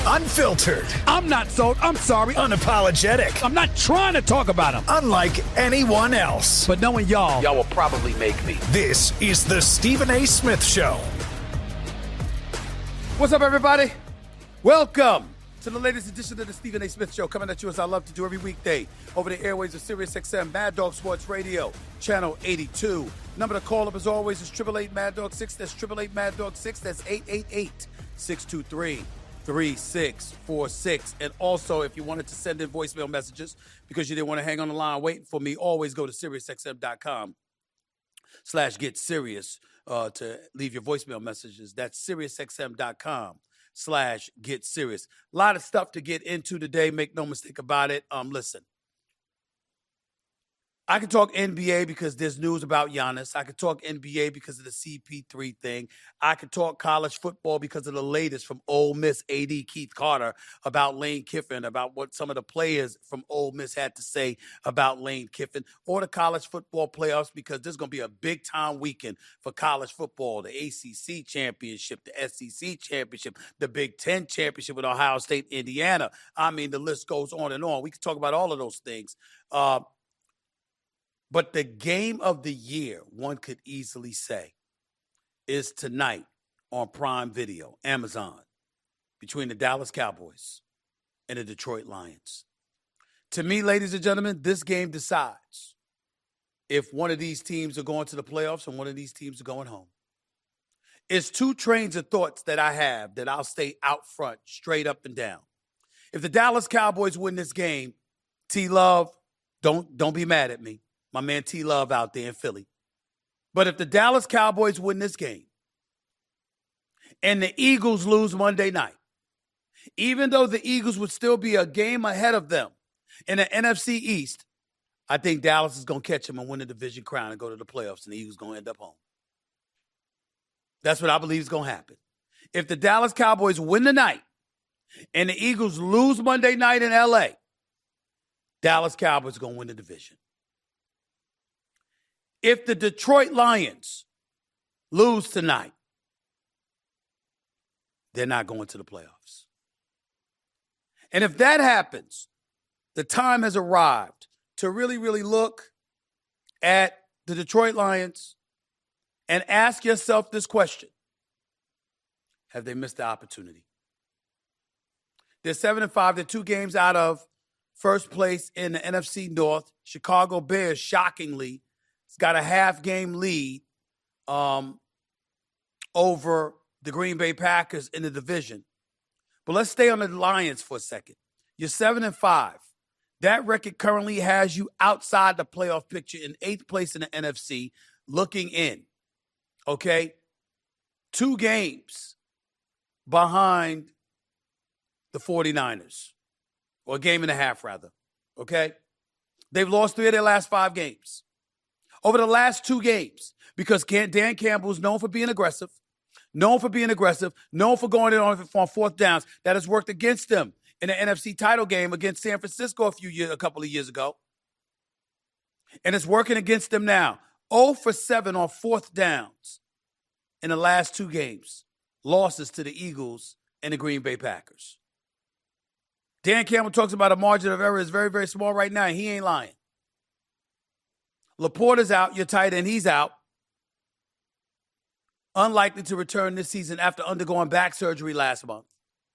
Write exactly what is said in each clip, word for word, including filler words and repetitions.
Unfiltered. I'm not sold. I'm sorry. Unapologetic. I'm not trying to talk about him. Unlike anyone else. But knowing y'all, y'all will probably make me. This is the Stephen A. Smith Show. What's up, everybody? Welcome to the latest edition of the Stephen A. Smith Show, coming at you as I love to do every weekday over the airways of SiriusXM Mad Dog Sports Radio, channel eighty-two. Number to call up, as always, is eight eight eight Mad Dog six. That's eight eight eight Mad Dog six. That's eight eight eight, six two three, three six four six. And also, if you wanted to send in voicemail messages because you didn't want to hang on the line waiting for me, always go to SiriusXM.com slash get serious uh, to leave your voicemail messages. That's SiriusXM.com slash get serious. A lot of stuff to get into today. Make no mistake about it. Um, listen, I can talk N B A because there's news about Giannis. I can talk N B A because of the C P three thing. I can talk college football because of the latest from Ole Miss A D Keith Carter about Lane Kiffin, about what some of the players from Ole Miss had to say about Lane Kiffin, or the college football playoffs, because there's going to be a big-time weekend for college football, the A C C championship, the S E C championship, the Big Ten championship with Ohio State, Indiana. I mean, the list goes on and on. We can talk about all of those things. Uh, But the game of the year, one could easily say, is tonight on Prime Video, Amazon, between the Dallas Cowboys and the Detroit Lions. To me, ladies and gentlemen, this game decides if one of these teams are going to the playoffs and one of these teams are going home. It's two trains of thoughts that I have that I'll stay out front, straight up and down. If the Dallas Cowboys win this game, T-Love, don't, don't be mad at me. My man T-Love out there in Philly. But if the Dallas Cowboys win this game and the Eagles lose Monday night, even though the Eagles would still be a game ahead of them in the N F C East, I think Dallas is going to catch them and win the division crown and go to the playoffs, and the Eagles going to end up home. That's what I believe is going to happen. If the Dallas Cowboys win the night and the Eagles lose Monday night in L A, Dallas Cowboys are going to win the division. If the Detroit Lions lose tonight, they're not going to the playoffs. And if that happens, the time has arrived to really, really look at the Detroit Lions and ask yourself this question. Have they missed the opportunity? They're seven and five. They're two games out of first place in the N F C North. Chicago Bears, shockingly, got a half-game lead um, over the Green Bay Packers in the division. But let's stay on the Lions for a second. You're seven and five. That record currently has you outside the playoff picture in eighth place in the N F C, looking in. Okay? Two games behind the 49ers, or a game and a half, rather. Okay? They've lost three of their last five games. Over the last two games, because Dan Campbell is known for being aggressive, known for being aggressive, known for going in on, on fourth downs. That has worked against them in the N F C title game against San Francisco a few years, a couple of years ago. And it's working against them now. zero for seven on fourth downs in the last two games. Losses to the Eagles and the Green Bay Packers. Dan Campbell talks about a margin of error is very, very small right now, and he ain't lying. Laporta's out, your tight end, he's out. Unlikely to return this season after undergoing back surgery last month.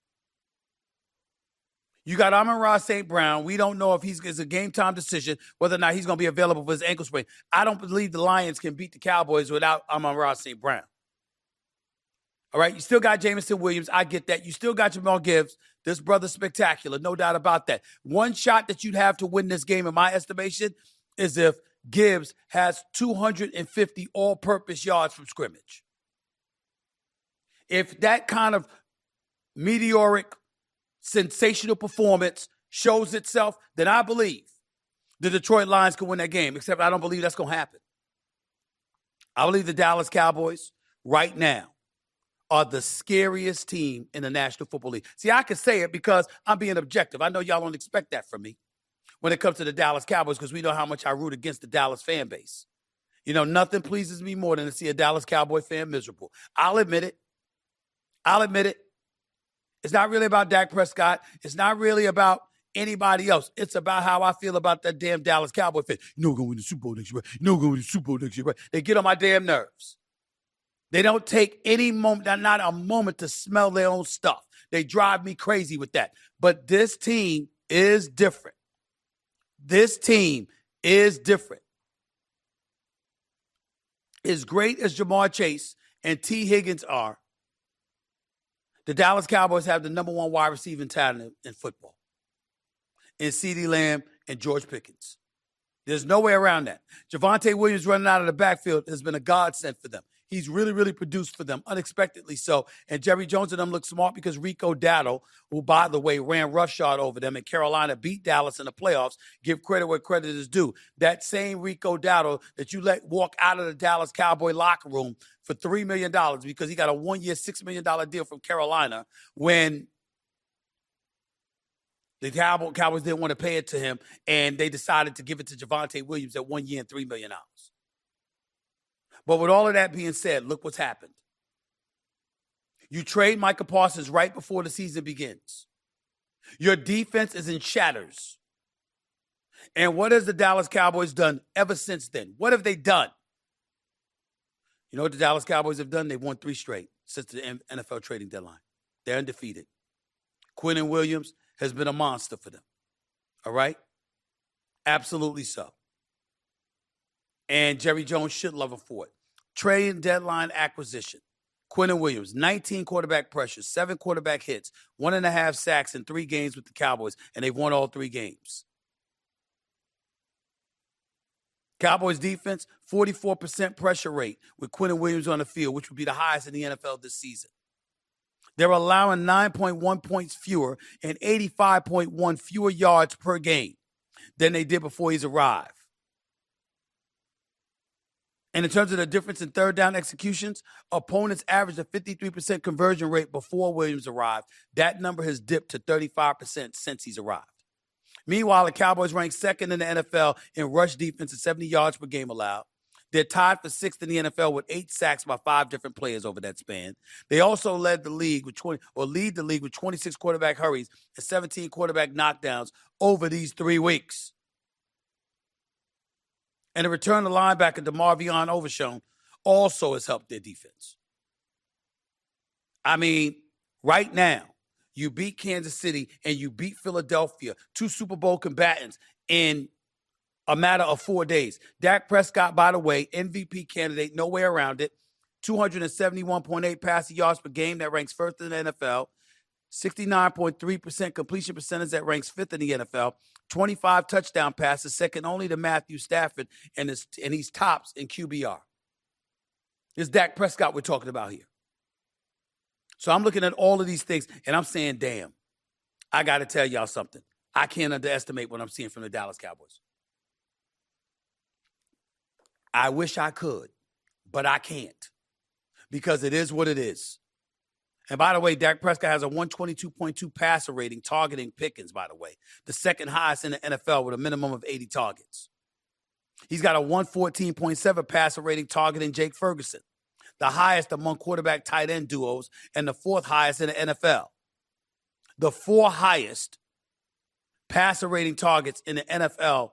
You got Amon-Ra Saint Brown. We don't know if he's it's a game-time decision whether or not he's going to be available for his ankle sprain. I don't believe the Lions can beat the Cowboys without Amon-Ra Saint Brown. All right, you still got Jameson Williams. I get that. You still got Jamal Gibbs. This brother's spectacular, no doubt about that. One shot that you'd have to win this game, in my estimation, is if Gibbs has two hundred fifty all-purpose yards from scrimmage. If that kind of meteoric, sensational performance shows itself, then I believe the Detroit Lions can win that game, except I don't believe that's going to happen. I believe the Dallas Cowboys right now are the scariest team in the National Football League. See, I can say it because I'm being objective. I know y'all don't expect that from me when it comes to the Dallas Cowboys, because we know how much I root against the Dallas fan base. You know, nothing pleases me more than to see a Dallas Cowboy fan miserable. I'll admit it. I'll admit it. It's not really about Dak Prescott. It's not really about anybody else. It's about how I feel about that damn Dallas Cowboy fan. You know we're going to win the Super Bowl next year, right? You know we're going to win the Super Bowl next year, right? They get on my damn nerves. They don't take any moment, not a moment to smell their own stuff. They drive me crazy with that. But this team is different. This team is different. As great as Jamar Chase and T. Higgins are, the Dallas Cowboys have the number one wide receiving talent in football. In CeeDee Lamb and George Pickens. There's no way around that. Javonte Williams running out of the backfield has been a godsend for them. He's really, really produced for them, unexpectedly so. And Jerry Jones and them look smart because Rico Dowdle, who, by the way, ran roughshod over them, and Carolina beat Dallas in the playoffs, give credit where credit is due. That same Rico Dowdle that you let walk out of the Dallas Cowboy locker room for three million dollars because he got a one-year, six million dollars deal from Carolina when the Cowboys, Cowboys didn't want to pay it to him, and they decided to give it to Javonte Williams at one year and three million dollars. But with all of that being said, look what's happened. You trade Micah Parsons right before the season begins. Your defense is in shatters. And what has the Dallas Cowboys done ever since then? What have they done? You know what the Dallas Cowboys have done? They've won three straight since the N F L trading deadline. They're undefeated. Quinnen Williams has been a monster for them. All right? Absolutely so. And Jerry Jones should love him for it. Trade deadline acquisition. Quinnen Williams, nineteen quarterback pressures, seven quarterback hits, one and a half sacks in three games with the Cowboys, and they've won all three games. Cowboys defense, forty-four percent pressure rate with Quinnen Williams on the field, which would be the highest in the N F L this season. They're allowing nine point one points fewer and eighty-five point one fewer yards per game than they did before he's arrived. And in terms of the difference in third down executions, opponents averaged a fifty-three percent conversion rate before Williams arrived. That number has dipped to thirty-five percent since he's arrived. Meanwhile, the Cowboys rank second in the N F L in rush defense at seventy yards per game allowed. They're tied for sixth in the N F L with eight sacks by five different players over that span. They also led the league with twenty, or lead the league with twenty-six quarterback hurries and seventeen quarterback knockdowns over these three weeks. And the return of linebacker DeMarvion Overshown also has helped their defense. I mean, right now, you beat Kansas City and you beat Philadelphia, two Super Bowl combatants, in a matter of four days. Dak Prescott, by the way, M V P candidate, no way around it. two seventy-one point eight passing yards per game, that ranks first in the N F L. sixty-nine point three percent completion percentage, that ranks fifth in the N F L. twenty-five touchdown passes, second only to Matthew Stafford, and, his, and he's tops in Q B R. It's Dak Prescott we're talking about here. So I'm looking at all of these things, and I'm saying, damn, I got to tell y'all something. I can't underestimate what I'm seeing from the Dallas Cowboys. I wish I could, but I can't, because it is what it is. And by the way, Dak Prescott has a one twenty-two point two passer rating targeting Pickens, by the way, the second highest in the N F L with a minimum of eighty targets. He's got a one fourteen point seven passer rating targeting Jake Ferguson, the highest among quarterback tight end duos and the fourth highest in the N F L. The four highest passer rating targets in the N F L,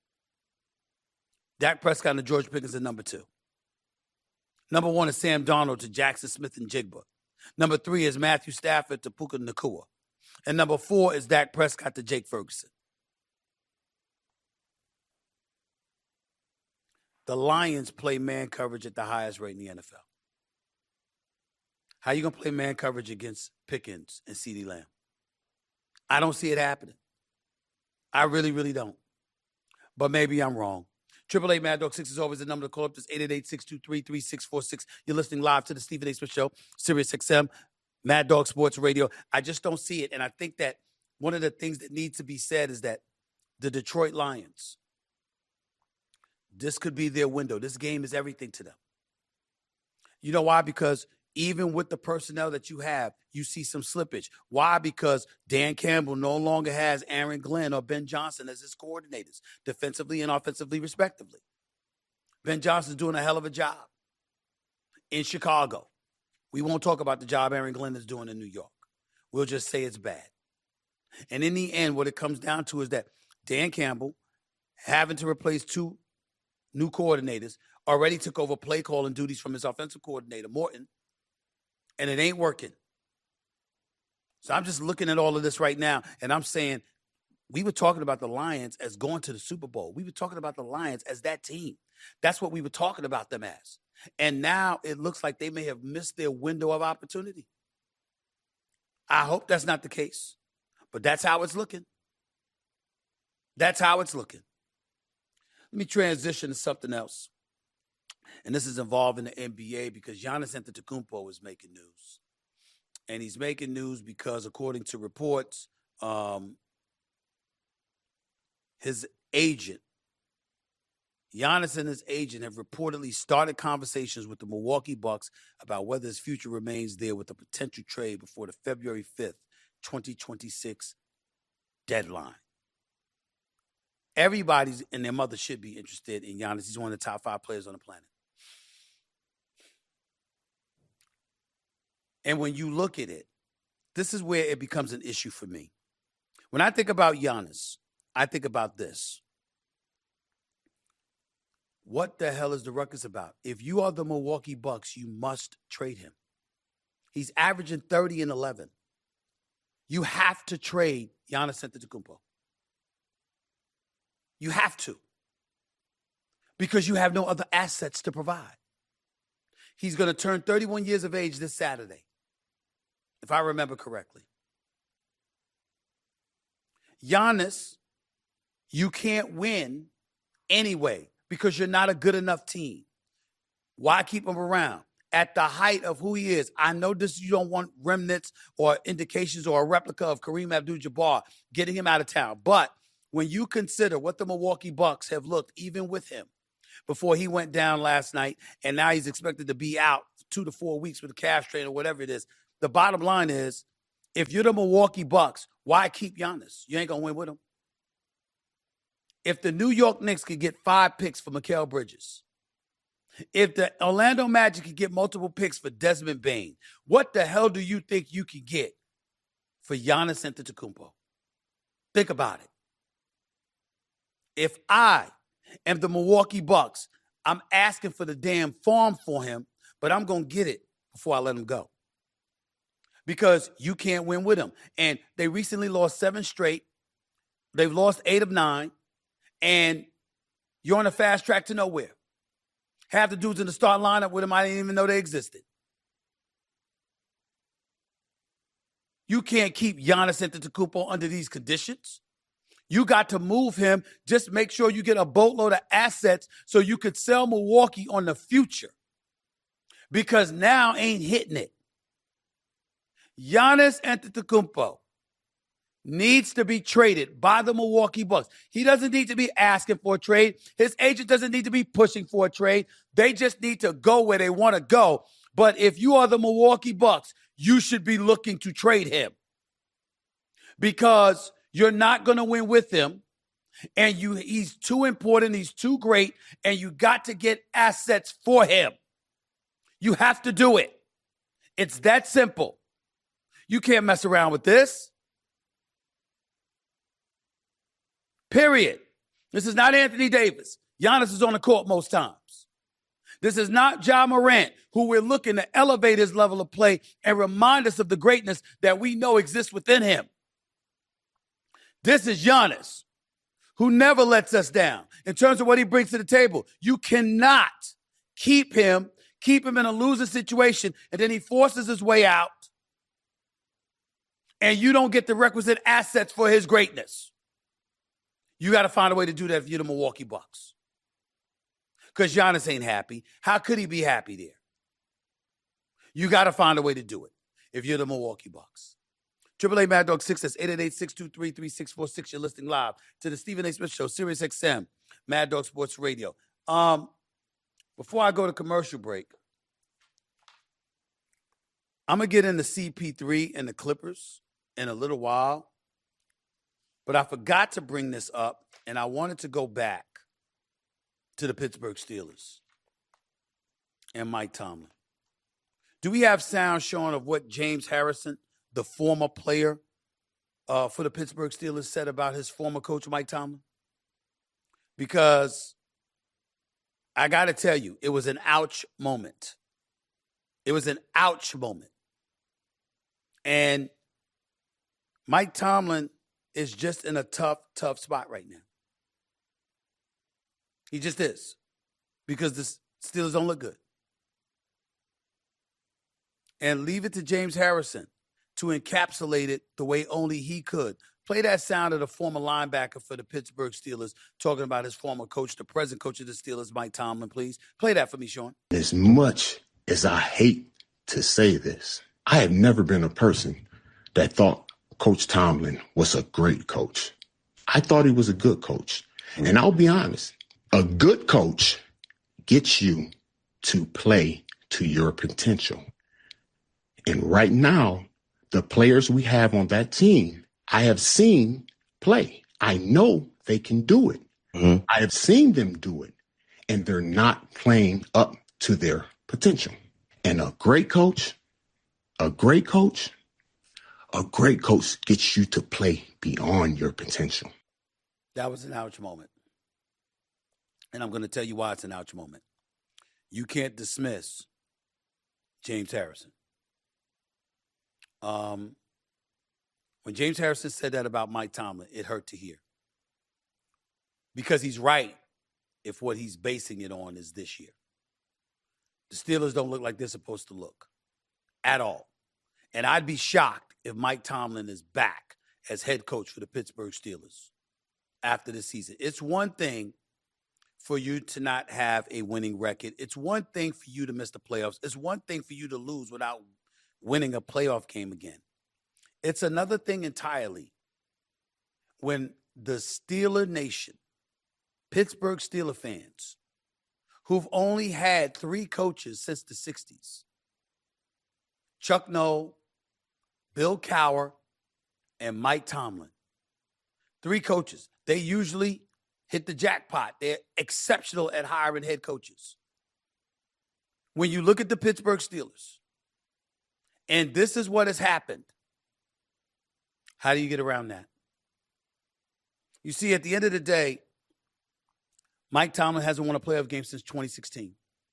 Dak Prescott and George Pickens are number two. Number one is Sam Darnold to Jackson Smith and Jigba. Number three is Matthew Stafford to Puka Nacua. And number four is Dak Prescott to Jake Ferguson. The Lions play man coverage at the highest rate in the N F L. How you going to play man coverage against Pickens and CeeDee Lamb? I don't see it happening. I really, really don't. But maybe I'm wrong. Triple eight Mad Dog six is always the number to call up. This eight eight eight, six two three, three six four six. You're listening live to the Stephen A. Smith Show, Sirius X M, Mad Dog Sports Radio. I just don't see it. And I think that one of the things that needs to be said is that the Detroit Lions, this could be their window. This game is everything to them. You know why? Because even with the personnel that you have, you see some slippage. Why? Because Dan Campbell no longer has Aaron Glenn or Ben Johnson as his coordinators, defensively and offensively, respectively. Ben Johnson's doing a hell of a job in Chicago. We won't talk about the job Aaron Glenn is doing in New York. We'll just say it's bad. And in the end, what it comes down to is that Dan Campbell, having to replace two new coordinators, already took over play calling duties from his offensive coordinator, Morton, and it ain't working. So I'm just looking at all of this right now, and I'm saying we were talking about the Lions as going to the Super Bowl. We were talking about the Lions as that team. That's what we were talking about them as. And now it looks like they may have missed their window of opportunity. I hope that's not the case, but that's how it's looking. That's how it's looking. Let me transition to something else. And this is involving the N B A because Giannis Antetokounmpo is making news. And he's making news because, according to reports, um, his agent, Giannis and his agent have reportedly started conversations with the Milwaukee Bucks about whether his future remains there with a potential trade before the February fifth, twenty twenty-six deadline. Everybody's and their mother should be interested in Giannis. He's one of the top five players on the planet. And when you look at it, this is where it becomes an issue for me. When I think about Giannis, I think about this. What the hell is the ruckus about? If you are the Milwaukee Bucks, you must trade him. He's averaging thirty and eleven. You have to trade Giannis Antetokounmpo. You have to. Because you have no other assets to provide. He's going to turn thirty-one years of age this Saturday, if I remember correctly. Giannis, you can't win anyway because you're not a good enough team. Why keep him around? At the height of who he is, I know this, you don't want remnants or indications or a replica of Kareem Abdul-Jabbar getting him out of town. But when you consider what the Milwaukee Bucks have looked, even with him, before he went down last night, and now he's expected to be out two to four weeks with a calf strain or whatever it is, the bottom line is, if you're the Milwaukee Bucks, why keep Giannis? You ain't going to win with him. If the New York Knicks could get five picks for Mikal Bridges, if the Orlando Magic could get multiple picks for Desmond Bane, what the hell do you think you can get for Giannis Antetokounmpo? Think about it. If I am the Milwaukee Bucks, I'm asking for the damn farm for him, but I'm going to get it before I let him go. Because you can't win with him. And they recently lost seven straight. They've lost eight of nine. And you're on a fast track to nowhere. Half the dudes in the starting lineup with him, I didn't even know they existed. You can't keep Giannis Antetokounmpo under these conditions. You got to move him. Just make sure you get a boatload of assets so you could sell Milwaukee on the future. Because now ain't hitting it. Giannis Antetokounmpo needs to be traded by the Milwaukee Bucks. He doesn't need to be asking for a trade. His agent doesn't need to be pushing for a trade. They just need to go where they want to go. But if you are the Milwaukee Bucks, you should be looking to trade him. Because you're not going to win with him. And you, he's too important. He's too great. And you got to get assets for him. You have to do it. It's that simple. You can't mess around with this. Period. This is not Anthony Davis. Giannis is on the court most times. This is not Ja Morant, who we're looking to elevate his level of play and remind us of the greatness that we know exists within him. This is Giannis, who never lets us down in terms of what he brings to the table. You cannot keep him, keep him in a losing situation, and then he forces his way out, and you don't get the requisite assets for his greatness. You got to find a way to do that if you're the Milwaukee Bucks. Because Giannis ain't happy. How could he be happy there? You got to find a way to do it if you're the Milwaukee Bucks. Triple A Mad Dog six says eight eight eight, six two three, three six four six. You're listening live to the Stephen A. Smith Show, Sirius X M, Mad Dog Sports Radio. Um, before I go to commercial break, I'm going to get into C P three and the Clippers in a little while. But I forgot to bring this up, and I wanted to go back to the Pittsburgh Steelers and Mike Tomlin. Do we have sound showing of what James Harrison, the the former player uh, for the Pittsburgh Steelers said about his former coach, Mike Tomlin? Because I got to tell you, it was an ouch moment. It was an ouch moment. And Mike Tomlin is just in a tough, tough spot right now. He just is. Because the Steelers don't look good. And leave it to James Harrison to encapsulate it the way only he could. Play that sound of the former linebacker for the Pittsburgh Steelers talking about his former coach, the present coach of the Steelers, Mike Tomlin, please. Play that for me, Sean. As much as I hate to say this, I have never been a person that thought Coach Tomlin was a great coach. I thought he was a good coach. And I'll be honest, a good coach gets you to play to your potential. And right now, the players we have on that team, I have seen play. I know they can do it. Mm-hmm. I have seen them do it. And they're not playing up to their potential. And a great coach, a great coach, a great coach gets you to play beyond your potential. That was an ouch moment. And I'm going to tell you why it's an ouch moment. You can't dismiss James Harrison. Um, when James Harrison said that about Mike Tomlin, it hurt to hear. Because he's right if what he's basing it on is this year. The Steelers don't look like they're supposed to look at all. And I'd be shocked if Mike Tomlin is back as head coach for the Pittsburgh Steelers after the season. It's one thing for you to not have a winning record. It's one thing for you to miss the playoffs. It's one thing for you to lose without winning a playoff game again. It's another thing entirely when the Steeler Nation, Pittsburgh Steeler fans, who've only had three coaches since the sixties, Chuck Noll, Bill Cowher, and Mike Tomlin. Three coaches. They usually hit the jackpot. They're exceptional at hiring head coaches. When you look at the Pittsburgh Steelers, and this is what has happened, how do you get around that? You see, at the end of the day, Mike Tomlin hasn't won a playoff game since twenty sixteen.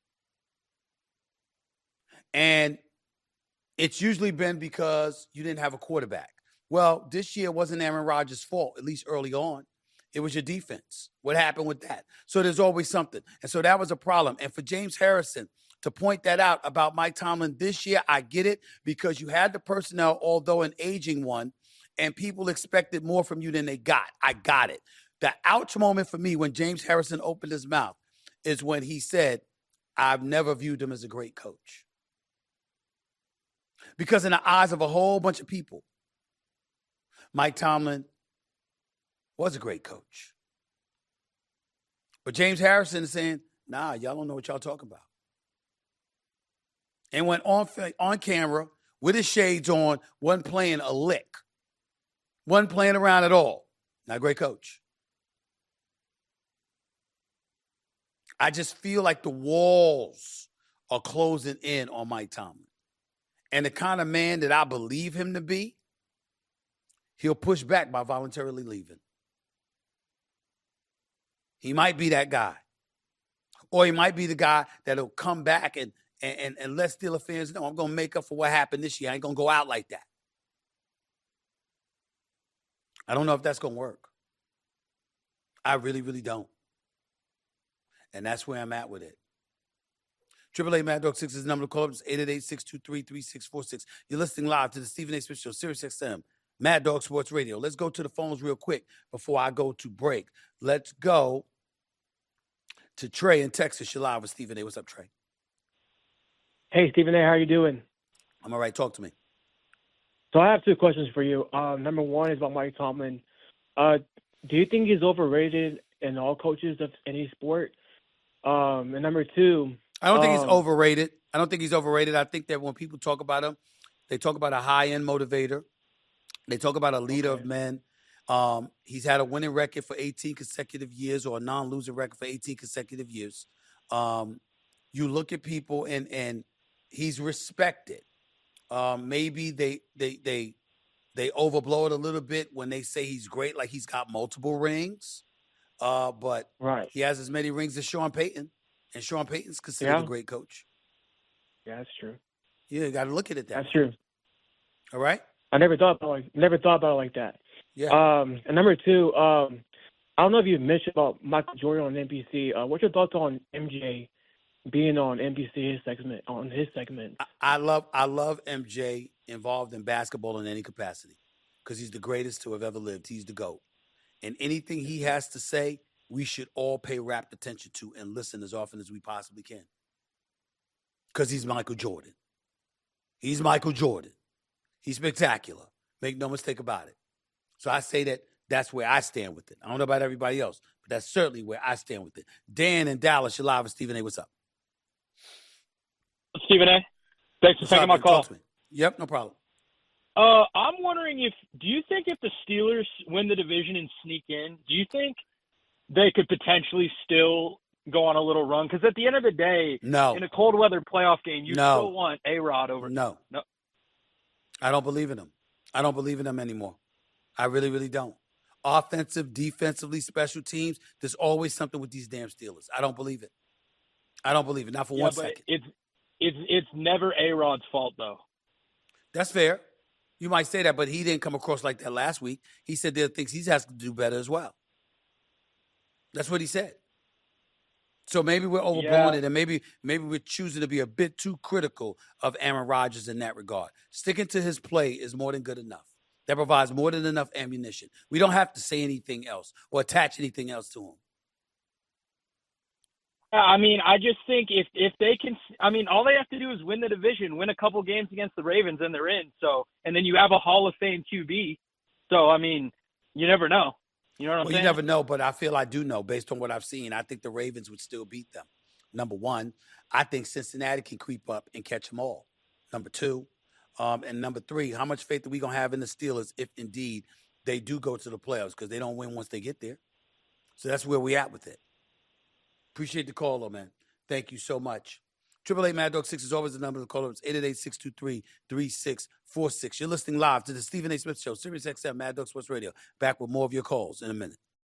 And it's usually been because you didn't have a quarterback. Well, this year wasn't Aaron Rodgers' fault, at least early on. It was your defense. What happened with that? So there's always something. And so that was a problem. And for James Harrison to point that out about Mike Tomlin this year, I get it, because you had the personnel, although an aging one, and people expected more from you than they got. I got it. The ouch moment for me when James Harrison opened his mouth is when he said, I've never viewed him as a great coach. Because in the eyes of a whole bunch of people, Mike Tomlin was a great coach. But James Harrison is saying, nah, y'all don't know what y'all talking about. And went on, on camera with his shades on, wasn't playing a lick. Wasn't playing around at all. Not a great coach. I just feel like the walls are closing in on Mike Tomlin. And the kind of man that I believe him to be, he'll push back by voluntarily leaving. He might be that guy. Or he might be the guy that'll come back and, and, and let Steelers fans know, I'm going to make up for what happened this year. I ain't going to go out like that. I don't know if that's going to work. I really, really don't. And that's where I'm at with it. Triple A Mad Dog six is the number to call up. It's eight eight eight, six two three, three six four six. You're listening live to the Stephen A. Smith Show, Sirius X M, Mad Dog Sports Radio. Let's go to the phones real quick before I go to break. Let's go to Trey in Texas. You're live with Stephen A. What's up, Trey? Hey, Stephen A. How are you doing? I'm all right. Talk to me. So I have two questions for you. Um, number one is about Mike Tomlin. Uh, do you think he's overrated in all coaches of any sport? Um, and number two, I don't think um, he's overrated. I don't think he's overrated. I think that when people talk about him, they talk about a high-end motivator. They talk about a leader okay. of men. Um, he's had a winning record for eighteen consecutive years, or a non-losing record for eighteen consecutive years. Um, you look at people, and and he's respected Um, maybe they they they they overblow it a little bit when they say he's great, like he's got multiple rings. Uh, but Right. he has as many rings as Sean Payton, and Sean Payton's considered Yeah. a great coach. Yeah, that's true. Yeah, you got to look at it that That's way. true. All right. I never thought about like never thought about it like that. Yeah. Um, and number two, um, I don't know if you mentioned about Michael Jordan on N B C. Uh, what's your thoughts on M J being on N B C his segment on his segment? I, I love I love M J involved in basketball in any capacity because he's the greatest to have ever lived. He's the GOAT. And anything he has to say, we should all pay rapt attention to and listen as often as we possibly can. Because he's Michael Jordan. He's Michael Jordan. He's spectacular. Make no mistake about it. So I say that that's where I stand with it. I don't know about everybody else, but that's certainly where I stand with it. Dan in Dallas, you're live with Stephen A. What's up? Stephen A. Thanks for What's taking up, my man? call. Talk to me. Yep, no problem. Uh, I'm wondering if do you think if the Steelers win the division and sneak in, do you think they could potentially still go on a little run? Because at the end of the day, No. in a cold weather playoff game, you No. still want A-Rod over. No. No. I don't believe in him. I don't believe in them anymore. I really, really don't. Offensive, defensively, special teams, there's always something with these damn Steelers. I don't believe it. I don't believe it. Not for Yeah, one but second. it's it's it's never A-Rod's fault though. That's fair. You might say that, but he didn't come across like that last week. He said there are things he has to do better as well. That's what he said. So maybe we're overblowing Yeah. it, and maybe maybe we're choosing to be a bit too critical of Aaron Rodgers in that regard. Sticking to his play is more than good enough. That provides more than enough ammunition. We don't have to say anything else or attach anything else to him. Yeah, I mean, I just think if if they can, I mean, all they have to do is win the division, win a couple games against the Ravens, and they're in. So, and then you have a Hall of Fame Q B. So, I mean, you never know. You know what I'm Well, saying? you never know, but I feel I do know based on what I've seen. I think the Ravens would still beat them. Number one, I think Cincinnati can creep up and catch them all. Number two, um, and number three, how much faith are we going to have in the Steelers if indeed they do go to the playoffs because they don't win once they get there? So that's where we at with it. Appreciate the call, though, man. Thank you so much. Triple eight Mad Dog six is always the number to call. It's eight eight eight, six two three, three six four six. You're listening live to the Stephen A. Smith Show, Sirius X M, Mad Dog Sports Radio. Back with more of your calls in a minute.